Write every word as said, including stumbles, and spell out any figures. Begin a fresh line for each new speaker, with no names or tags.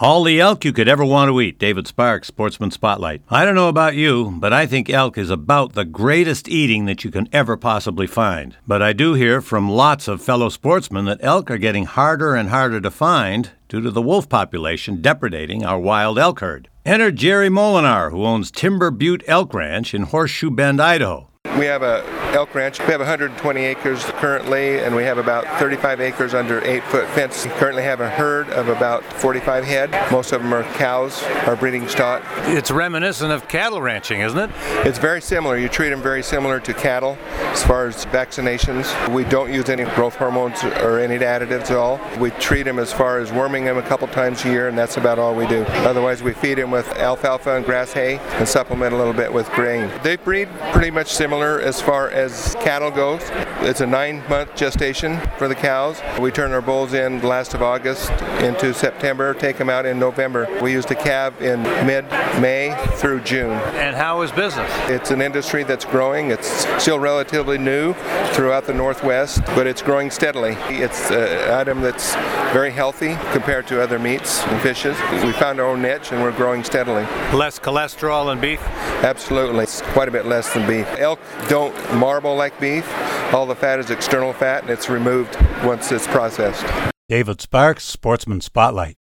All the elk you could ever want to eat. David Sparks, Sportsman Spotlight. I don't know about you, but I think elk is about the greatest eating that you can ever possibly find. But I do hear from lots of fellow sportsmen that elk are getting harder and harder to find due to the wolf population depredating our wild elk herd. Enter Jerry Molinar, who owns Timber Butte Elk Ranch in Horseshoe Bend, Idaho.
We have a elk ranch. We have one hundred twenty acres currently, and we have about thirty-five acres under eight-foot fence. We currently have a herd of about forty-five head. Most of them are cows, our breeding stock.
It's reminiscent of cattle ranching, isn't it?
It's very similar. You treat them very similar to cattle as far as vaccinations. We don't use any growth hormones or any additives at all. We treat them as far as worming them a couple times a year, and that's about all we do. Otherwise, we feed them with alfalfa and grass hay and supplement a little bit with grain. They breed pretty much similar as far as cattle goes. It's a nine-month gestation for the cows. We turn our bulls in the last of August into September, take them out in November. We use the calve in mid-May through June.
And how is business?
It's an industry that's growing. It's still relatively new throughout the Northwest, but it's growing steadily. It's an item that's very healthy compared to other meats and fishes. We found our own niche and we're growing steadily.
Less cholesterol than beef?
Absolutely. It's quite a bit less than beef. Elk don't marble like beef. All the fat is external fat and it's removed once it's processed.
David Sparks, Sportsman Spotlight.